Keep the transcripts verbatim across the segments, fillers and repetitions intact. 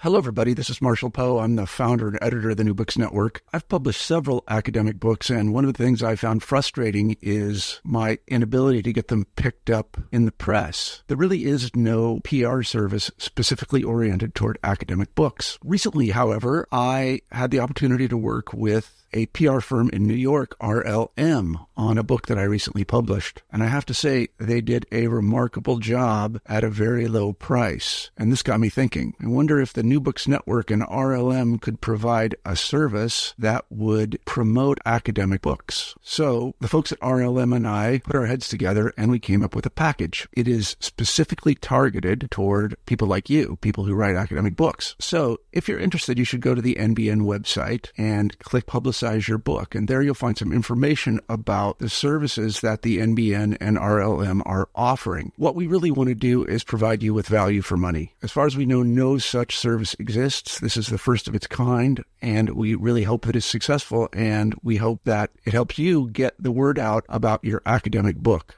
Hello, everybody. This is Marshall Poe. I'm the founder and editor of the New Books Network. I've published several academic books, and one of the things I found frustrating is my inability to get them picked up in the press. There really is no P R service specifically oriented toward academic books. Recently, however, I had the opportunity to work with a P R firm in New York, R L M, on a book that I recently published. And I have to say, they did a remarkable job at a very low price. And this got me thinking. I wonder if the New Books Network and R L M could provide a service that would promote academic books. So the folks at R L M and I put our heads together and we came up with a package. It is specifically targeted toward people like you, people who write academic books. So if you're interested, you should go to the N B N website and click Publicize your book, and there you'll find some information about the services that the N B N and R L M are offering. What we really want to do is provide you with value for money. As far as we know, no such service exists. This is the first of its kind, and we really hope that it's successful, and we hope that it helps you get the word out about your academic book.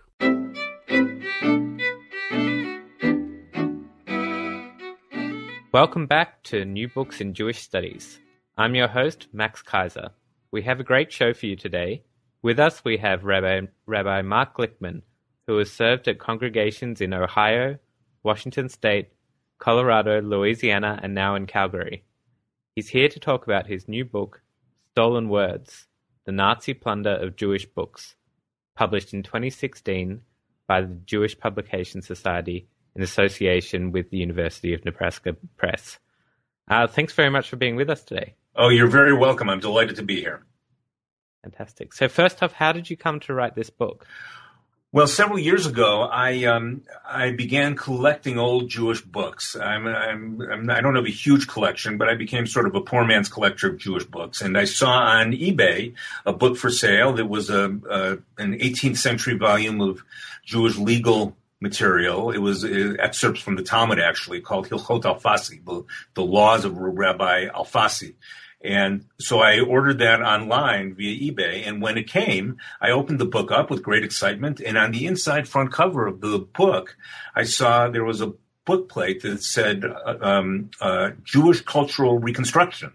Welcome back to New Books in Jewish Studies. I'm your host, Max Kaiser. We have a great show for you today. With us, we have Rabbi, Rabbi Mark Glickman, who has served at congregations in Ohio, Washington State, Colorado, Louisiana, and now in Calgary. He's here to talk about his new book, Stolen Words, The Nazi Plunder of Jewish Books, published in twenty sixteen by the Jewish Publication Society in association with the University of Nebraska Press. Uh, thanks very much for being with us today. Oh, you're very welcome. I'm delighted to be here. Fantastic. So first off, how did you come to write this book? Well, several years ago, I um, I began collecting old Jewish books. I'm, I'm, I'm, I don't have a huge collection, but I became sort of a poor man's collector of Jewish books. And I saw on eBay a book for sale that was a, a an eighteenth century volume of Jewish legal material. It was uh, excerpts from the Talmud, actually, called Hilchot Alfasi, the, the laws of Rabbi Alfasi. And so I ordered that online via eBay. And when it came, I opened the book up with great excitement. And on the inside front cover of the book, I saw there was a book plate that said uh, um, uh, Jewish Cultural Reconstruction.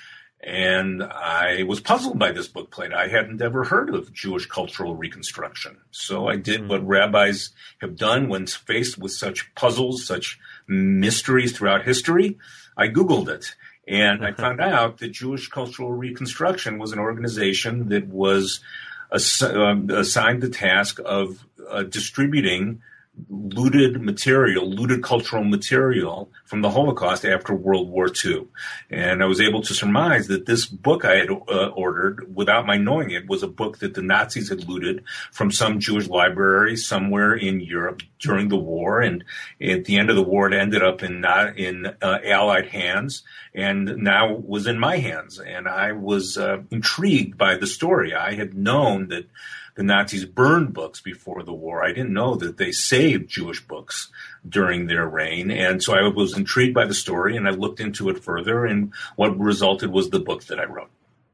And I was puzzled by this book plate. I hadn't ever heard of Jewish cultural reconstruction. So I did what rabbis have done when faced with such puzzles, such mysteries throughout history. I Googled it. And I found out that Jewish Cultural Reconstruction was an organization that was ass- uh, assigned the task of uh, distributing looted material, looted cultural material from the Holocaust after World War Two. And I was able to surmise that this book I had uh, ordered, without my knowing it, was a book that the Nazis had looted from some Jewish library somewhere in Europe during the war. And at the end of the war, it ended up in not in uh, Allied hands and now was in my hands. And I was uh, intrigued by the story. I had known that the Nazis burned books before the war. I didn't know that they saved Jewish books during their reign. And so I was intrigued by the story, and I looked into it further, and what resulted was the book that I wrote.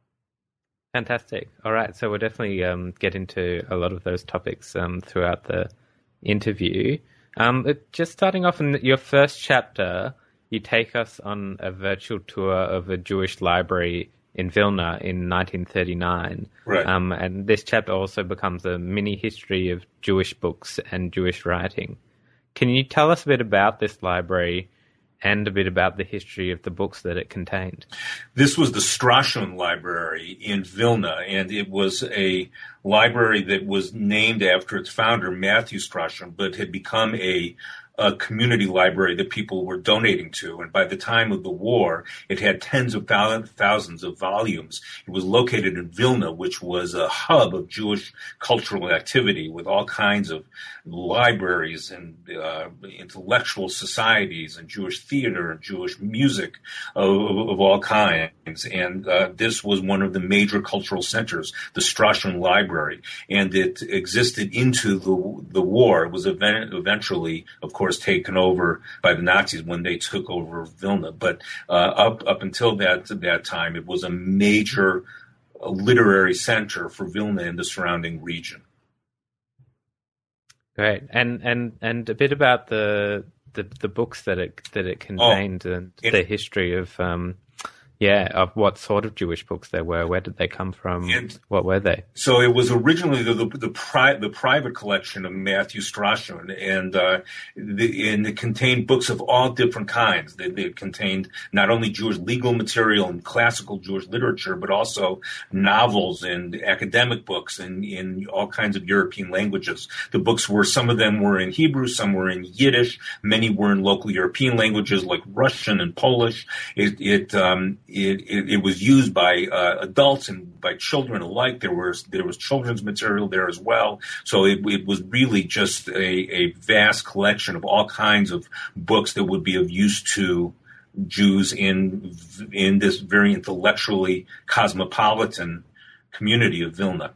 Fantastic. All right. So we'll definitely um, get into a lot of those topics um, throughout the interview. Um, just starting off in your first chapter, you take us on a virtual tour of a Jewish library in Vilna in nineteen thirty-nine. Right. Um, and this chapter also becomes a mini history of Jewish books and Jewish writing. Can you tell us a bit about this library and a bit about the history of the books that it contained? This was the Strashun Library in Vilna, and it was a library that was named after its founder, Matthew Strashun, but had become a a community library that people were donating to. And by the time of the war, it had tens of thousands of volumes. It was located in Vilna, which was a hub of Jewish cultural activity with all kinds of libraries and uh, intellectual societies and Jewish theater and Jewish music of, of all kinds. And uh, this was one of the major cultural centers, the Strashun Library. And it existed into the, the war. It was event- eventually, of course, taken over by the Nazis when they took over Vilna. But uh, up up until that that time, it was a major uh, literary center for Vilna and the surrounding region. Great, and and and a bit about the the the books that it that it contained, oh, and it, the history of um, yeah, of what sort of Jewish books there were. Where did they come from? And what were they? So it was originally the the, the, pri- the private collection of Matthew Strachan, and uh, the, and it contained books of all different kinds. They, they contained not only Jewish legal material and classical Jewish literature, but also novels and academic books in, in all kinds of European languages. The books were, some of them were in Hebrew, some were in Yiddish, many were in local European languages like Russian and Polish. It, it um, It, it, it was used by uh, adults and by children alike. There was there was children's material there as well. So it, it was really just a, a vast collection of all kinds of books that would be of use to Jews in in this very intellectually cosmopolitan community of Vilna.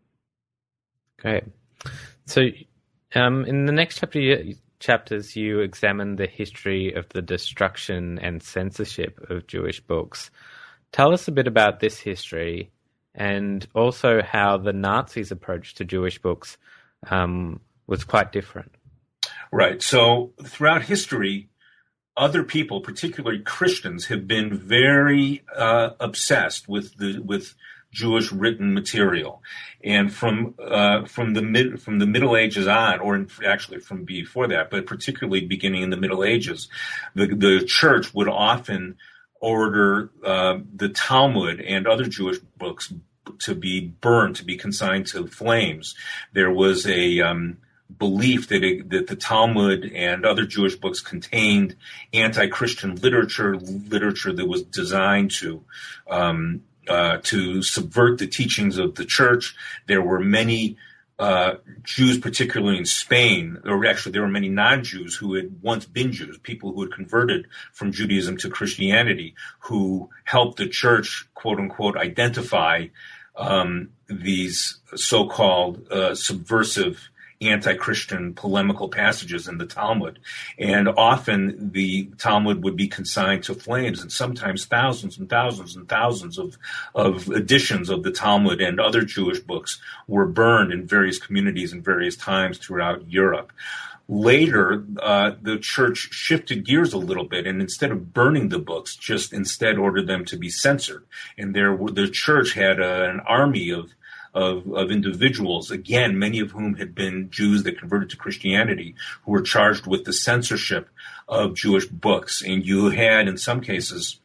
Great. So um, in the next chapter, you, chapters, you examine the history of the destruction and censorship of Jewish books. Tell us a bit about this history, and also how the Nazis' approach to Jewish books um, was quite different. Right. So throughout history, other people, particularly Christians, have been very uh, obsessed with the with Jewish written material, and from uh, from the mid from the Middle Ages on, or actually from before that, but particularly beginning in the Middle Ages, the the church would often order uh, the Talmud and other Jewish books to be burned, to be consigned to flames. There was a um, belief that it, that the Talmud and other Jewish books contained anti-Christian literature, literature that was designed to um, Uh, to subvert the teachings of the church. There were many uh, Jews, particularly in Spain, or actually there were many non-Jews who had once been Jews, people who had converted from Judaism to Christianity, who helped the church, quote unquote, identify um, these so-called uh, subversive anti-Christian polemical passages in the Talmud. And often the Talmud would be consigned to flames, and sometimes thousands and thousands and thousands of, of editions of the Talmud and other Jewish books were burned in various communities and various times throughout Europe. Later, uh, the church shifted gears a little bit, and instead of burning the books, just instead ordered them to be censored. And there, the church had a, an army of Of, of individuals, again, many of whom had been Jews that converted to Christianity, who were charged with the censorship of Jewish books. And you had, in some cases,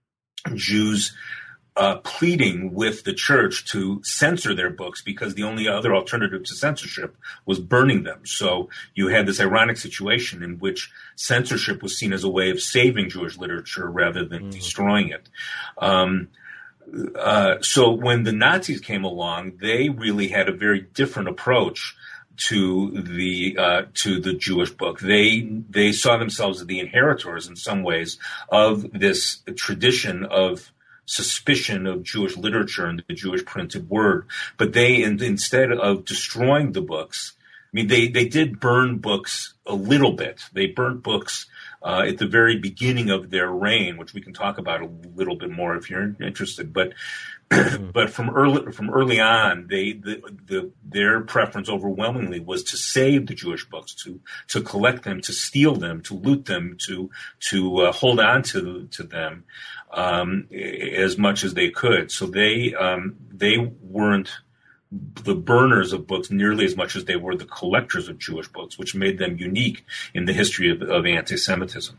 Jews uh, pleading with the church to censor their books because the only other alternative to censorship was burning them. So you had this ironic situation in which censorship was seen as a way of saving Jewish literature rather than mm. destroying it. Um, Uh, so when the Nazis came along, they really had a very different approach to the uh, to the Jewish book. They they saw themselves as the inheritors in some ways of this tradition of suspicion of Jewish literature and the Jewish printed word. But they, in, instead of destroying the books, I mean, they, they did burn books a little bit. They burnt books Uh, at the very beginning of their reign, which we can talk about a little bit more if you're interested. But but from early from early on, they the, the their preference overwhelmingly was to save the Jewish books, to to collect them, to steal them, to loot them, to to uh, hold on to to them um, as much as they could. So they um, they weren't the burners of books nearly as much as they were the collectors of Jewish books, which made them unique in the history of, of anti-Semitism.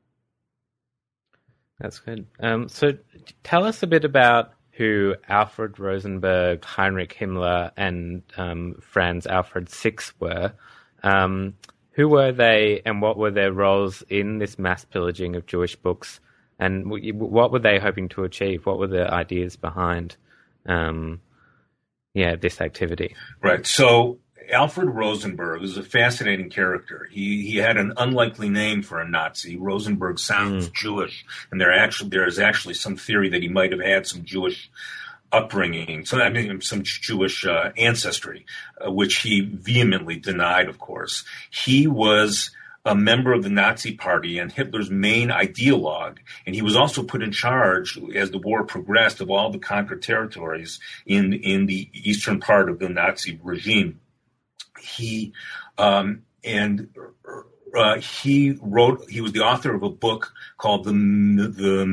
That's good. Um, so tell us a bit about who Alfred Rosenberg, Heinrich Himmler, and um, Franz Alfred Six were. Um, who were they, and what were their roles in this mass pillaging of Jewish books? And what were they hoping to achieve? What were the ideas behind um Yeah, this activity. Right. So Alfred Rosenberg is a fascinating character. He he had an unlikely name for a Nazi. Rosenberg sounds mm. Jewish, and there actually there is actually some theory that he might have had some Jewish upbringing, so I mean some Jewish uh, ancestry, uh, which he vehemently denied. Of course, he was a member of the Nazi Party and Hitler's main ideologue, and he was also put in charge as the war progressed of all the conquered territories in in the eastern part of the Nazi regime. He um, and uh, he wrote. He was the author of a book called the the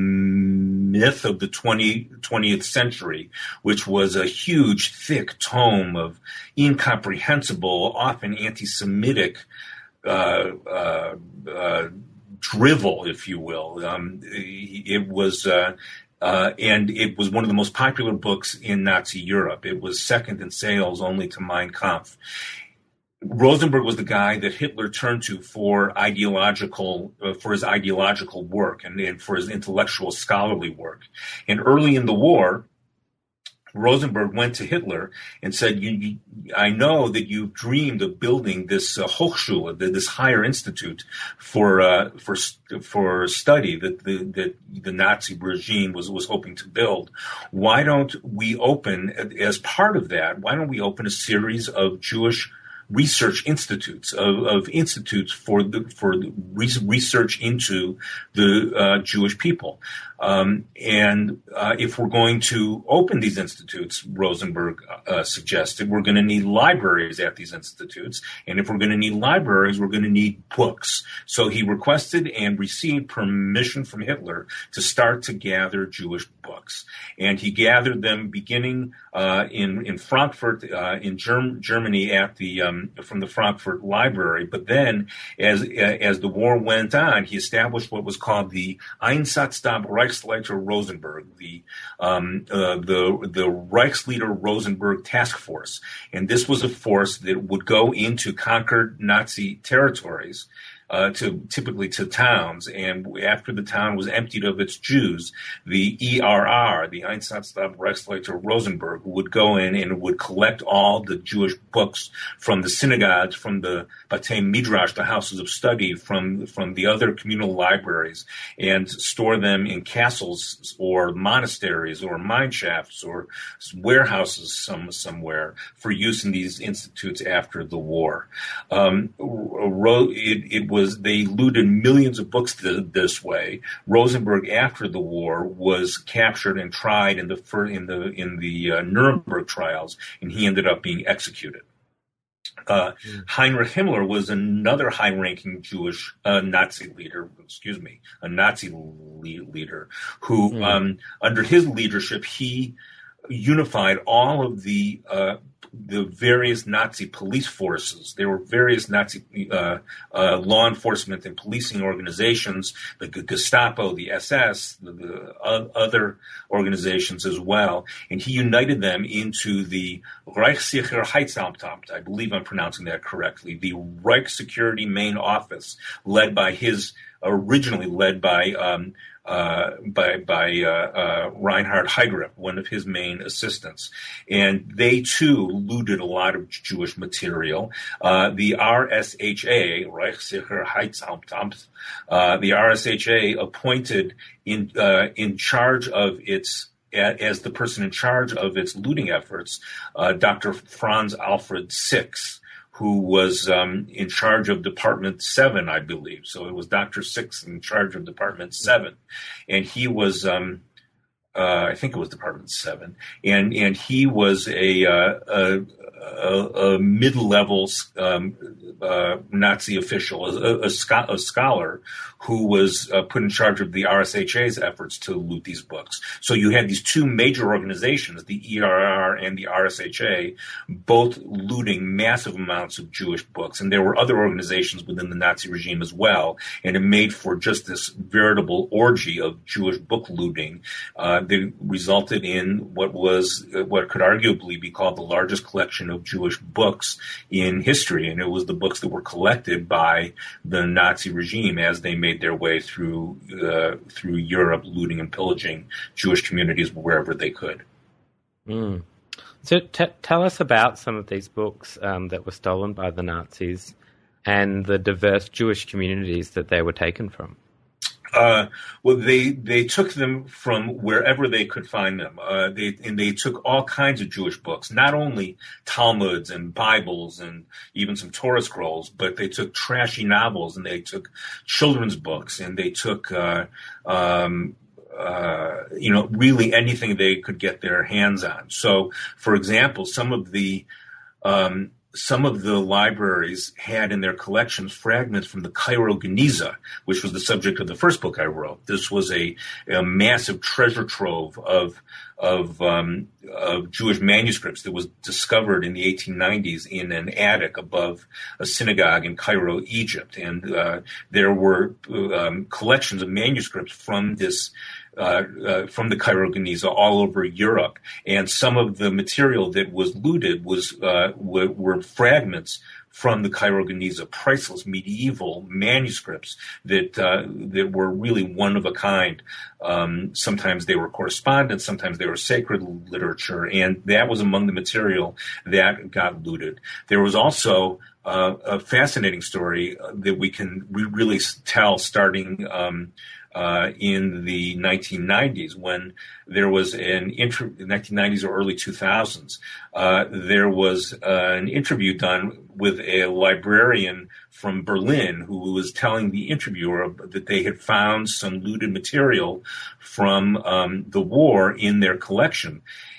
Myth of the twentieth Century, which was a huge, thick tome of incomprehensible, often anti-Semitic uh, uh, uh, drivel, if you will. Um, it was. Uh, Uh, and it was one of the most popular books in Nazi Europe. It was second in sales only to Mein Kampf. Rosenberg was the guy that Hitler turned to for ideological, uh, for his ideological work and, and for his intellectual scholarly work. And early in the war, Rosenberg went to Hitler and said, you, you, I know that you've dreamed of building this uh, Hochschule, this higher institute for uh, for for study that the that the Nazi regime was was hoping to build. Why don't we open, as part of that, why don't we open a series of Jewish research institutes, of, of institutes for the for the research into the uh, Jewish people. Um, and uh, if we're going to open these institutes, Rosenberg uh, suggested, we're going to need libraries at these institutes. And if we're going to need libraries, we're going to need books. So he requested and received permission from Hitler to start to gather Jewish books. And he gathered them beginning uh, in, in Frankfurt, uh, in Germ- Germany at the um, from the Frankfurt Library. But then as, as the war went on, he established what was called the Einsatzstab Reichsleiter Rosenberg, the um, uh, the the Reichsleiter Rosenberg Task Force, and this was a force that would go into conquered Nazi territories, uh, to typically to towns, and after the town was emptied of its Jews, the E R R, the Einsatzstab Reichsleiter Rosenberg, would go in and would collect all the Jewish books from the synagogues, from the Batei Midrash, the houses of study, from from the other communal libraries, and store them in castles or monasteries or mine shafts or warehouses some somewhere for use in these institutes after the war. Um, it, it was they looted millions of books th- this way. Rosenberg, after the war, was captured and tried in the in the in the uh, Nuremberg trials, and he ended up being executed. Uh, mm. Heinrich Himmler was another high-ranking Jewish uh, Nazi leader, excuse me, a Nazi le- leader who, mm. um, under his leadership, he unified all of the uh, the various Nazi police forces. There were various Nazi uh, uh, law enforcement and policing organizations, the Gestapo, the S S, the, the uh, other organizations as well, and he united them into the Reichssicherheitsamt, I believe I'm pronouncing that correctly, the Reich Security Main Office, led by his, originally led by um, Uh, by by uh, uh, Reinhard Heydrich, one of his main assistants, and they too looted a lot of Jewish material. Uh, the R S H A, Reichssicherheitsamt, uh, the R S H A appointed in uh, in charge of its as the person in charge of its looting efforts, uh, Doctor Franz Alfred Six, who was um, in charge of Department seven, I believe. So it was Doctor Six in charge of Department seven. And he was, um, uh, I think it was Department seven. And and he was a, uh, a, a, a mid-level um, uh, Nazi official, a, a, scho- a scholar who was uh, put in charge of the R S H A's efforts to loot these books. So you had these two major organizations, the E R R and the R S H A, both looting massive amounts of Jewish books. And there were other organizations within the Nazi regime as well. And it made for just this veritable orgy of Jewish book looting uh, that resulted in what was, what could arguably be called the largest collection of Jewish books in history. And it was the books that were collected by the Nazi regime as they made their way through uh, through Europe, looting and pillaging Jewish communities wherever they could. Mm. So t- tell us about some of these books um, that were stolen by the Nazis and the diverse Jewish communities that they were taken from. Uh, well, they they took them from wherever they could find them. Uh, they and they took all kinds of Jewish books, not only Talmuds and Bibles and even some Torah scrolls, but they took trashy novels and they took children's books and they took, uh, um, uh, you know, really anything they could get their hands on. So, for example, some of the um, some of the libraries had in their collections fragments from the Cairo Geniza, which was the subject of the first book I wrote. This was a, a massive treasure trove of of, um, of Jewish manuscripts that was discovered in the eighteen nineties in an attic above a synagogue in Cairo, Egypt. And uh, there were um, collections of manuscripts from this Uh, uh, from the Cairo Geniza all over Europe, and some of the material that was looted was uh, w- were fragments from the Cairo Geniza, priceless medieval manuscripts that uh, that were really one of a kind. Um, sometimes they were correspondence, sometimes they were sacred literature, and that was among the material that got looted. There was also uh, a fascinating story that we can re- really tell starting Um, Uh, in the nineteen nineties, when there was an inter- nineteen nineties or early two thousands, uh, there was uh, an interview done with a librarian from Berlin who was telling the interviewer that they had found some looted material from um, the war in their collection.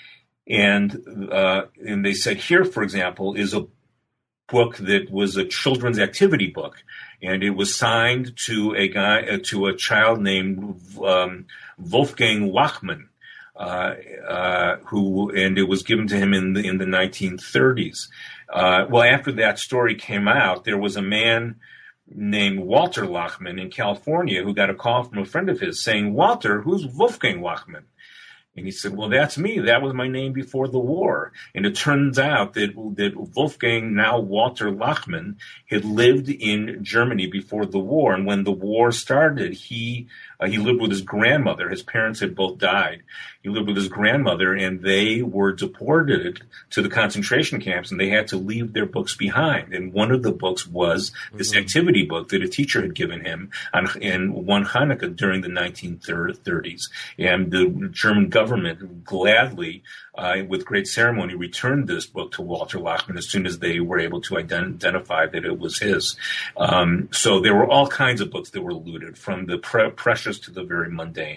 And, uh, and they said, here, for example, is a book that was a children's activity book. And it was signed to a guy, uh, to a child named um, Wolfgang Wachmann, uh, uh, who, and it was given to him in the in the nineteen thirties. Uh, well, after that story came out, there was a man named Walter Lachmann in California who got a call from a friend of his saying, "Walter, who's Wolfgang Wachmann?" And he said, well, that's me. That was my name before the war. And it turns out that, that Wolfgang, now Walter Lachmann, had lived in Germany before the war. And when the war started, he uh, he lived with his grandmother. His parents had both died. He lived with his grandmother, and they were deported to the concentration camps, and they had to leave their books behind. And one of the books was this mm-hmm. activity book that a teacher had given him on, in one Hanukkah during the nineteen thirties. And the German government government gladly, uh, with great ceremony, returned this book to Walter Lachmann as soon as they were able to ident- identify that it was his. Um, so there were all kinds of books that were looted, from the pre- precious to the very mundane.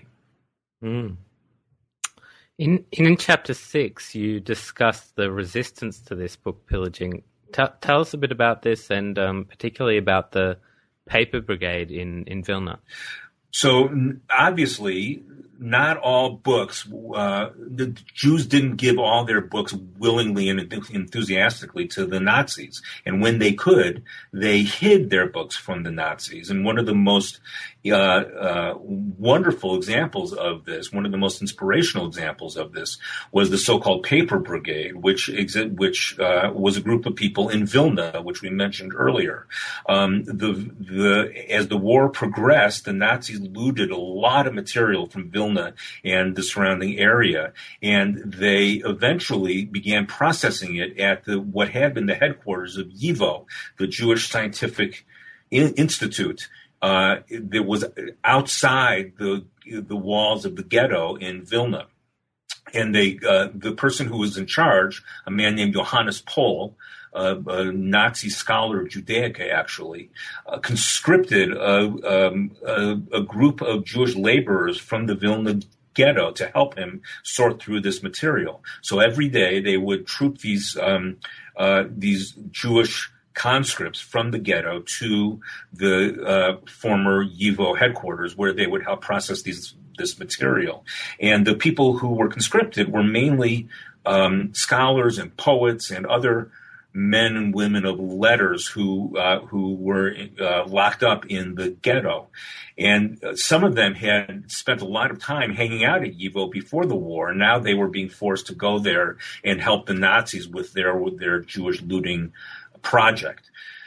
Mm. In, in chapter six, you discuss the resistance to this book pillaging. T- tell us a bit about this, and um, particularly about the paper brigade in, in Vilna. So obviously, not all books, uh, the Jews didn't give all their books willingly and enthusiastically to the Nazis. And when they could, they hid their books from the Nazis. And one of the most uh, uh, wonderful examples of this, one of the most inspirational examples of this, was the so-called Paper Brigade, which exi- which uh, was a group of people in Vilna, which we mentioned earlier. Um, the the as the war progressed, the Nazis looted a lot of material from Vilna and the surrounding area, and they eventually began processing it at the what had been the headquarters of YIVO, the Jewish Scientific I- Institute, uh, that was outside the the walls of the ghetto in Vilna. And they, uh, the person who was in charge, a man named Johannes Pohl, Uh, a Nazi scholar of Judaica, actually, uh, conscripted a, um, a, a group of Jewish laborers from the Vilna ghetto to help him sort through this material. So every day they would troop these um, uh, these Jewish conscripts from the ghetto to the uh, former YIVO headquarters, where they would help process these this material. And the people who were conscripted were mainly um, scholars and poets and other men and women of letters who uh, who were uh, locked up in the ghetto. And uh, some of them had spent a lot of time hanging out at YIVO before the war, and now they were being forced to go there and help the Nazis with their with their Jewish looting project.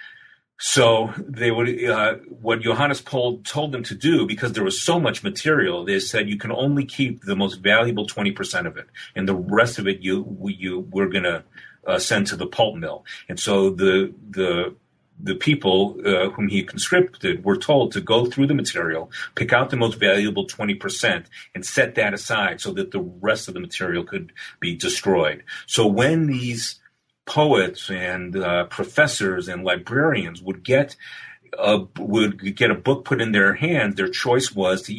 So they would, uh, what Johannes Pohl told them to do, because there was so much material, they said you can only keep the most valuable twenty percent of it, and the rest of it you you we're going to uh, send to the pulp mill. And so the the the people uh, whom he conscripted were told to go through the material, pick out the most valuable twenty percent, and set that aside so that the rest of the material could be destroyed. So when these poets and uh, professors and librarians would get a, would get a book put in their hand, their choice was to either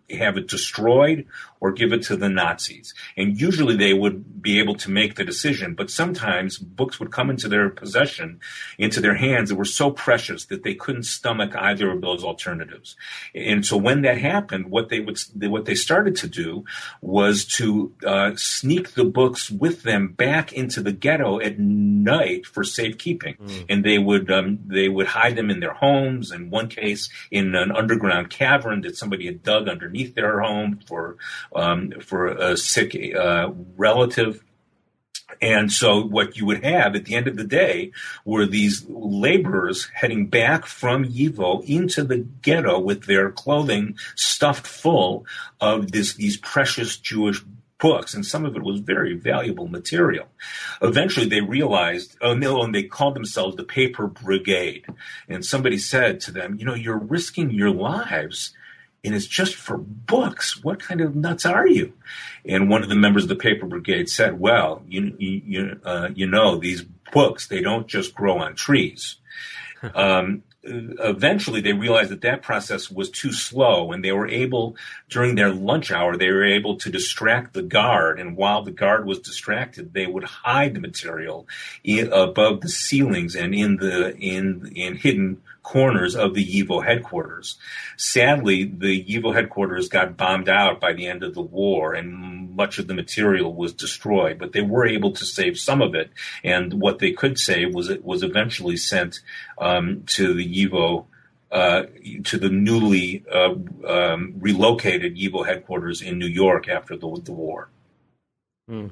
have it destroyed or give it to the Nazis. And usually they would be able to make the decision, but sometimes books would come into their possession, into their hands that were so precious that they couldn't stomach either of those alternatives. And so when that happened, what they would, what they started to do was to uh, sneak the books with them back into the ghetto at night for safekeeping. Mm. And they would um, they would hide them in their homes. In one case, in an underground cavern that somebody had dug underneath their home for um, for a sick uh, relative. And so what you would have at the end of the day were these laborers heading back from Yivo into the ghetto with their clothing stuffed full of this, these precious Jewish books, and some of it was very valuable material. Eventually they realized, oh no, and they called themselves the Paper Brigade. And somebody said to them, you know, you're risking your lives, and it's just for books. What kind of nuts are you? And one of the members of the Paper Brigade said, well, you you uh, you know, these books, they don't just grow on trees. um, eventually, they realized that that process was too slow, and they were able, during their lunch hour, they were able to distract the guard. And while the guard was distracted, they would hide the material in, above the ceilings and in the in in hidden corners of the Yivo headquarters. Sadly, the Yivo headquarters got bombed out by the end of the war, and much of the material was destroyed. But they were able to save some of it, and what they could save was it was eventually sent um, to the Yivo, uh, to the newly uh, um, relocated Yivo headquarters in New York after the, the war. Hmm.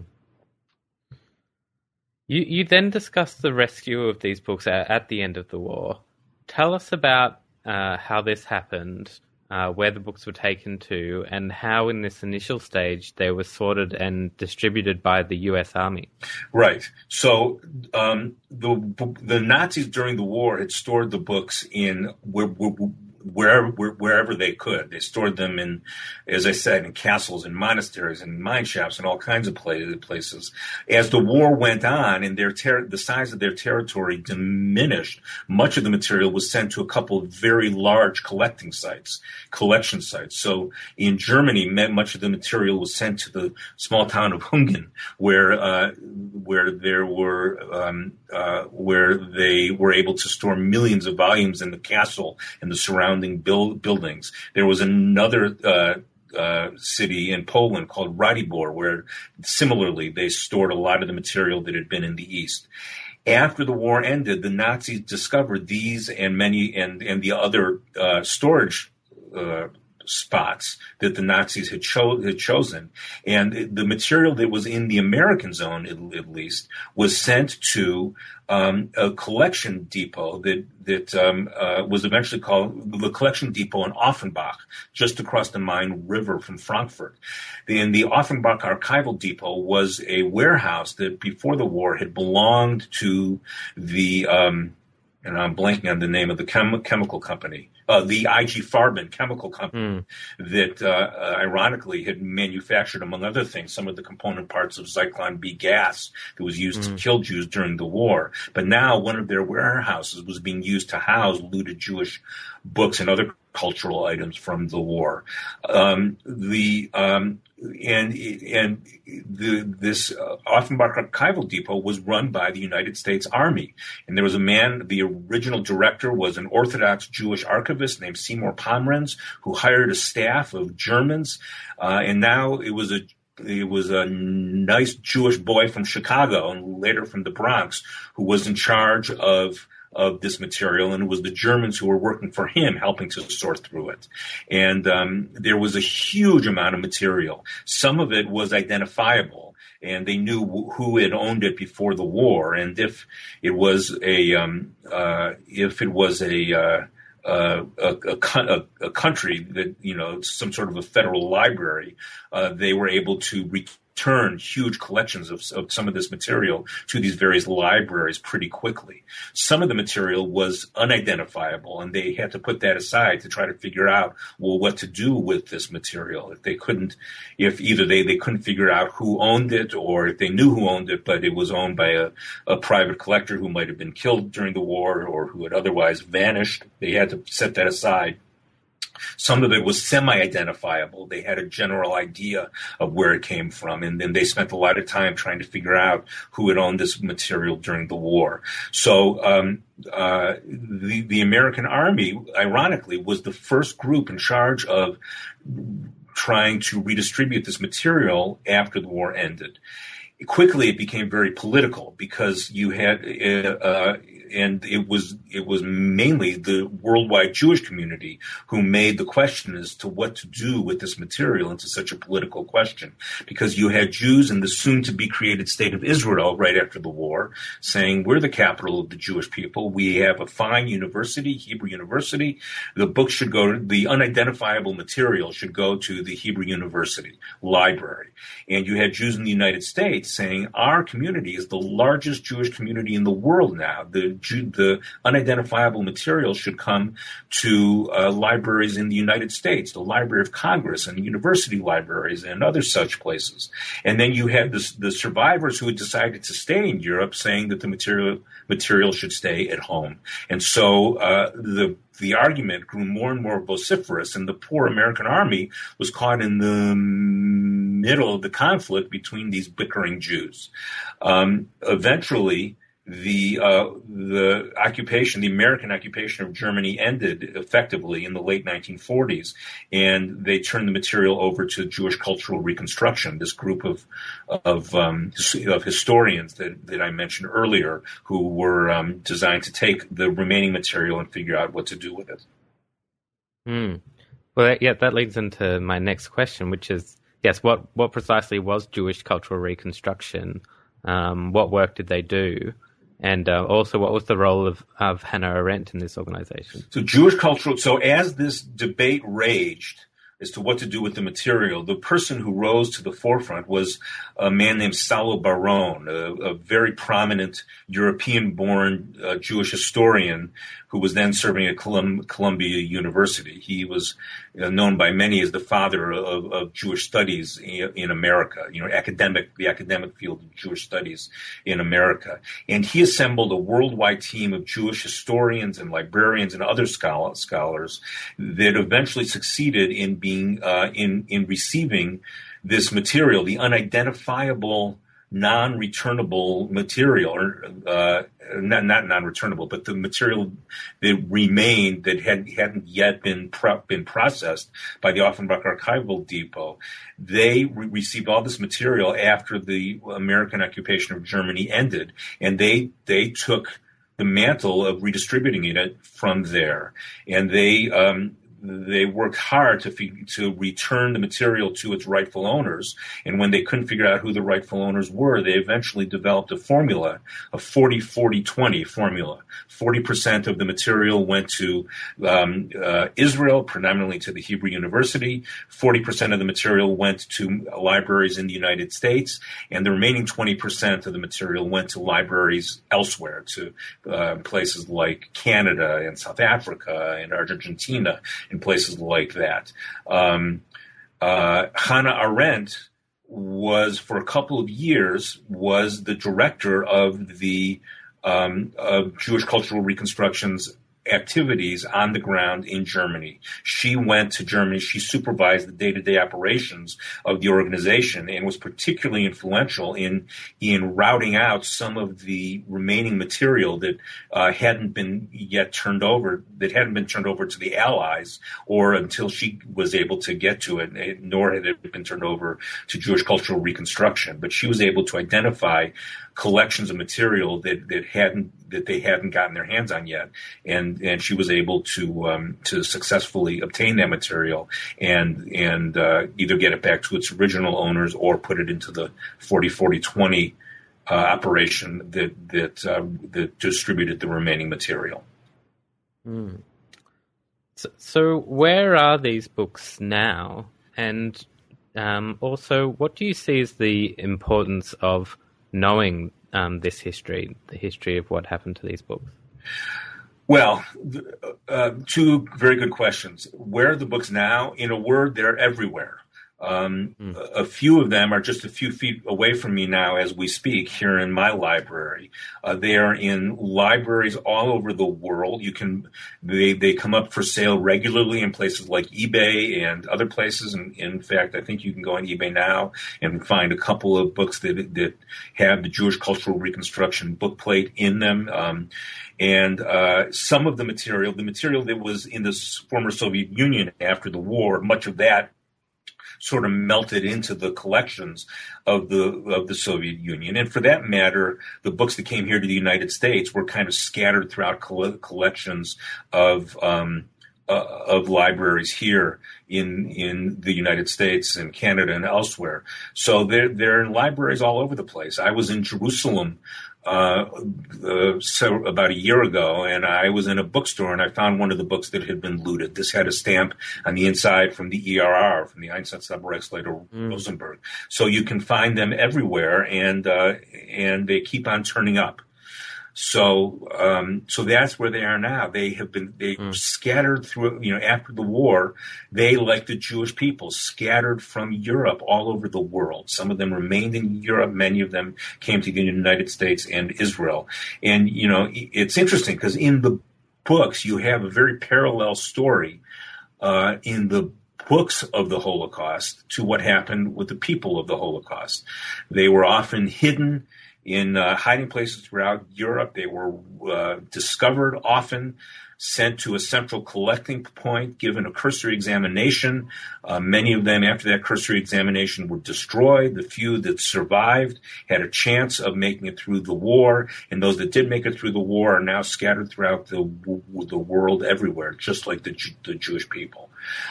You you then discussed the rescue of these books at, at the end of the war. Tell us about uh, how this happened, uh, where the books were taken to, and how in this initial stage they were sorted and distributed by the U S Army. Right. So um, the the Nazis during the war had stored the books in where, where, wherever wherever they could. They stored them in, as I said, in castles and monasteries and mine shafts and all kinds of places. As the war went on and their ter- the size of their territory diminished, much of the material was sent to a couple of very large collecting sites, collection sites. So in Germany, much of the material was sent to the small town of Hungen, where uh, where there were um, uh, where they were able to store millions of volumes in the castle and the surrounding Build, buildings. There was another uh, uh, city in Poland called Ratibor, where similarly they stored a lot of the material that had been in the East. After the war ended, the Nazis discovered these and many and and the other uh, storage uh, spots that the Nazis had, cho- had chosen, and the material that was in the American zone, at, at least, was sent to um, a collection depot that that um, uh, was eventually called the Collection Depot in Offenbach, just across the Main River from Frankfurt. And the Offenbach Archival Depot was a warehouse that, before the war, had belonged to the um, and I'm blanking on the name of the chem- chemical company, uh, the I G Farben chemical company mm. that, uh, uh, ironically, had manufactured, among other things, some of the component parts of Zyklon B gas that was used mm. to kill Jews during the war. But now one of their warehouses was being used to house looted Jewish books and other cultural items from the war. Um, the um, and and the, this uh, Offenbach Archival Depot was run by the United States Army, and there was a man. The original director was an Orthodox Jewish archivist named Seymour Pomerantz, who hired a staff of Germans, uh, and now it was a It was a nice Jewish boy from Chicago and later from the Bronx who was in charge of of this material, and it was the Germans who were working for him helping to sort through it. And um, there was a huge amount of material. Some of it was identifiable, and they knew who had owned it before the war. And if it was a um, uh, if it was a uh, Uh, a, a, a country that, you know, some sort of a federal library, uh, they were able to return huge collections of, of some of this material to these various libraries pretty quickly. Some of the material was unidentifiable, and they had to put that aside to try to figure out, well, what to do with this material. If they couldn't, if either they, they couldn't figure out who owned it, or if they knew who owned it, but it was owned by a, a private collector who might have been killed during the war or who had otherwise vanished, they had to set that aside. Some of it was semi-identifiable. They had a general idea of where it came from, and then they spent a lot of time trying to figure out who had owned this material during the war. So um, uh, the, the American Army, ironically, was the first group in charge of trying to redistribute this material after the war ended. Quickly, it became very political because you had, uh, and it was it was mainly the worldwide Jewish community who made the question as to what to do with this material into such a political question. Because you had Jews in the soon-to-be-created state of Israel right after the war saying, we're the capital of the Jewish people. We have a fine university, Hebrew University. The book should go to, the unidentifiable material should go to the Hebrew University library. And you had Jews in the United States saying, our community is the largest Jewish community in the world now. The The unidentifiable material should come to uh, libraries in the United States, the Library of Congress and university libraries and other such places. And then you had this, the survivors who had decided to stay in Europe saying that the material material should stay at home. And so uh, the the argument grew more and more vociferous, and the poor American Army was caught in the middle of the conflict between these bickering Jews. Um, eventually, The uh, the occupation, the American occupation of Germany ended effectively in the late nineteen forties, and they turned the material over to Jewish Cultural Reconstruction, this group of of, um, of historians that, that I mentioned earlier, who were um, designed to take the remaining material and figure out what to do with it. Mm. Well, yeah, that leads into my next question, which is, yes, what, what precisely was Jewish Cultural Reconstruction? Um, what work did they do? And uh, also, what was the role of, of Hannah Arendt in this organization? So Jewish cultural, so as this debate raged as to what to do with the material, the person who rose to the forefront was a man named Salo Baron, a, a very prominent European-born uh, Jewish historian who was then serving at Colum- Columbia University. He was uh, known by many as the father of, of Jewish studies in, in America, you know, academic, the academic field of Jewish studies in America. And he assembled a worldwide team of Jewish historians and librarians and other scholar, scholars that eventually succeeded in being, uh, in, in receiving this material, the unidentifiable, non-returnable material, or uh, not, not non-returnable, but the material that remained that had, hadn't yet been pro- been processed by the Offenbach Archival Depot. They re- received all this material after the American occupation of Germany ended, and they they took the mantle of redistributing it from there, and they. Um, They worked hard to fig- to return the material to its rightful owners, and when they couldn't figure out who the rightful owners were, they eventually developed a formula, a forty forty twenty formula. forty percent of the material went to um, uh, Israel, predominantly to the Hebrew University. forty percent of the material went to libraries in the United States, and the remaining twenty percent of the material went to libraries elsewhere, to uh, places like Canada and South Africa and Argentina, in places like that. Um, uh, Hannah Arendt was, for a couple of years, was the director of the um, of Jewish Cultural Reconstruction's activities on the ground in Germany. She went to Germany. She supervised the day-to-day operations of the organization and was particularly influential in in routing out some of the remaining material that uh, hadn't been yet turned over, that hadn't been turned over to the Allies, or until she was able to get to it, nor had it been turned over to Jewish Cultural Reconstruction. But she was able to identify collections of material that, that hadn't that they hadn't gotten their hands on yet, and and she was able to um, to successfully obtain that material and and uh, either get it back to its original owners or put it into the forty forty twenty uh, operation that that uh, that distributed the remaining material. Mm. So, so where are these books now, and um, also what do you see as the importance of knowing um, this history, the history of what happened to these books? Well, uh, two very good questions. Where are the books now? In a word, they're everywhere. Um, mm. a, a few of them are just a few feet away from me now as we speak here in my library. Uh, they are in libraries all over the world. You can, they, they come up for sale regularly in places like eBay and other places. And in fact, I think you can go on eBay now and find a couple of books that, that have the Jewish Cultural Reconstruction bookplate in them. Um, and uh, some of the material, the material that was in the former Soviet Union after the war, much of that sort of melted into the collections of the of the Soviet Union. And for that matter, the books that came here to the United States were kind of scattered throughout coll- collections of um, uh, of libraries here in in the United States and Canada and elsewhere. So they're, they're in libraries all over the place. I was in Jerusalem Uh, uh, so about a year ago, and I was in a bookstore and I found one of the books that had been looted. This had a stamp on the inside from the E R R, from the Einsatzreichsleiter mm. Rosenberg. So you can find them everywhere, and uh, and they keep on turning up. So, um, so that's where they are now. They have been, they mm. scattered through, you know, after the war, they, like the Jewish people, scattered from Europe all over the world. Some of them remained in Europe. Many of them came to the United States and Israel. And, you know, it's interesting because in the books, you have a very parallel story, uh, in the books of the Holocaust to what happened with the people of the Holocaust. They were often hidden in uh, hiding places throughout Europe. They were uh, discovered, often sent to a central collecting point, given a cursory examination. Uh, many of them, after that cursory examination, were destroyed. The few that survived had a chance of making it through the war, and those that did make it through the war are now scattered throughout the the world everywhere, just like the, the Jewish people.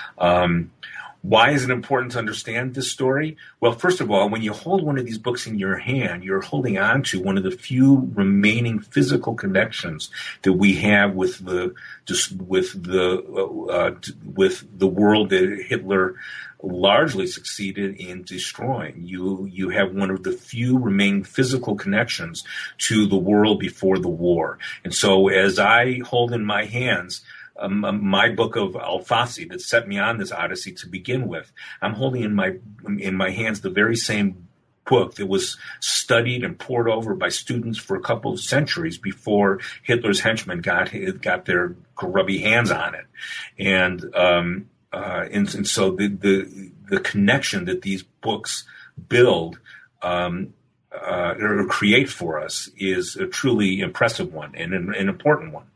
Um, Why is it important to understand this story? Well, first of all, when you hold one of these books in your hand, you're holding on to one of the few remaining physical connections that we have with the just with the uh, with the world that Hitler largely succeeded in destroying. You you have one of the few remaining physical connections to the world before the war. And so, as I hold in my hands Um, my book of Al-Fassi that set me on this odyssey to begin with, I'm holding in my in my hands the very same book that was studied and pored over by students for a couple of centuries before Hitler's henchmen got got their grubby hands on it, and um, uh, and, and so the, the the connection that these books build Um, Uh, or create for us is a truly impressive one and an, an important one.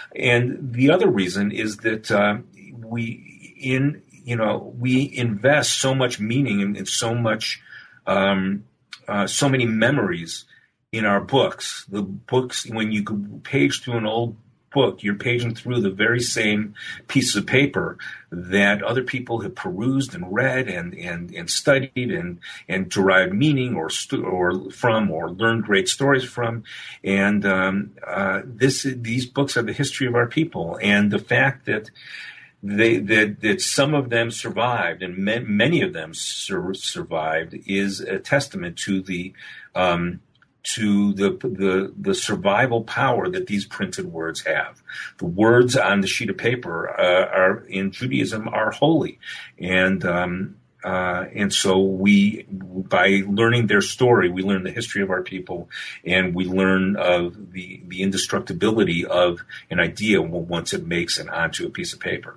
And the other reason is that uh, we in you know we invest so much meaning and, and so much um, uh, so many memories in our books. The books, when you page through an old book, you're paging through the very same piece of paper that other people have perused and read and and, and studied and and derived meaning or stu- or from or learned great stories from. And um, uh, this these books are the history of our people. And the fact that they that that some of them survived and ma- many of them sur- survived is a testament to the um, to the, the the survival power that these printed words have. The words on the sheet of paper uh, are in Judaism are holy, and um, uh, and so we, by learning their story, we learn the history of our people, and we learn of the the indestructibility of an idea once it makes it onto a piece of paper.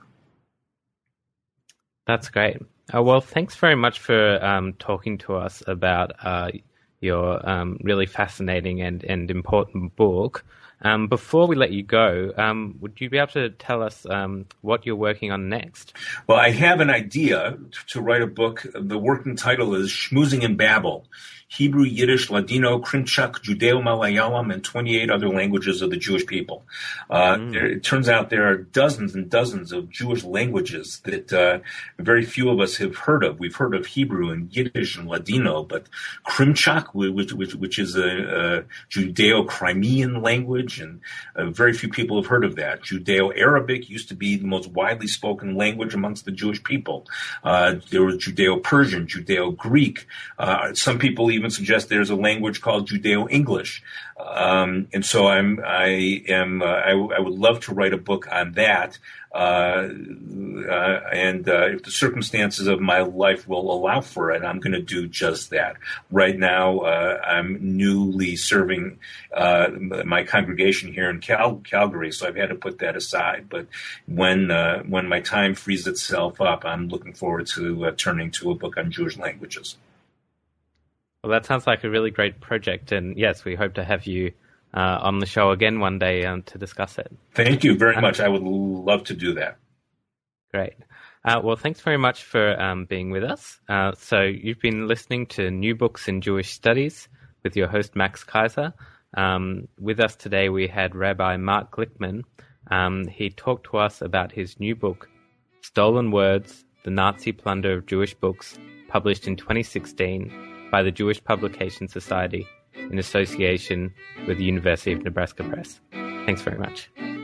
That's great. Uh, well, thanks very much for um, talking to us about Uh, your um, really fascinating and, and important book. Um, before we let you go, um, would you be able to tell us um, what you're working on next? Well, I have an idea to write a book. The working title is Schmoozing in Babel: Hebrew, Yiddish, Ladino, Krimchak, Judeo-Malayalam, and twenty-eight other languages of the Jewish people. Uh, mm. there, it turns out there are dozens and dozens of Jewish languages that uh, very few of us have heard of. We've heard of Hebrew and Yiddish and Ladino, but Krimchak, which, which, which is a, a Judeo-Crimean language, and uh, very few people have heard of that. Judeo-Arabic used to be the most widely spoken language amongst the Jewish people. Uh, there was Judeo-Persian, Judeo-Greek. Uh, some people even suggest there's a language called Judeo-English. Um, and so I'm, I am, uh, I, w- I would love to write a book on that. Uh, uh, and uh, if the circumstances of my life will allow for it, I'm going to do just that. Right now, uh, I'm newly serving uh, my congregation here in Cal- Calgary, so I've had to put that aside. But when uh, when my time frees itself up, I'm looking forward to uh, turning to a book on Jewish languages. Well, that sounds like a really great project, and yes, we hope to have you uh, on the show again one day um, to discuss it. Thank you very much. I would love to do that. Great. Uh, well, thanks very much for um, being with us. Uh, so you've been listening to New Books in Jewish Studies with your host, Max Kaiser. Um, with us today, we had Rabbi Mark Glickman. Um, he talked to us about his new book, Stolen Words, The Nazi Plunder of Jewish Books, published in twenty sixteen by the Jewish Publication Society in association with the University of Nebraska Press. Thanks very much.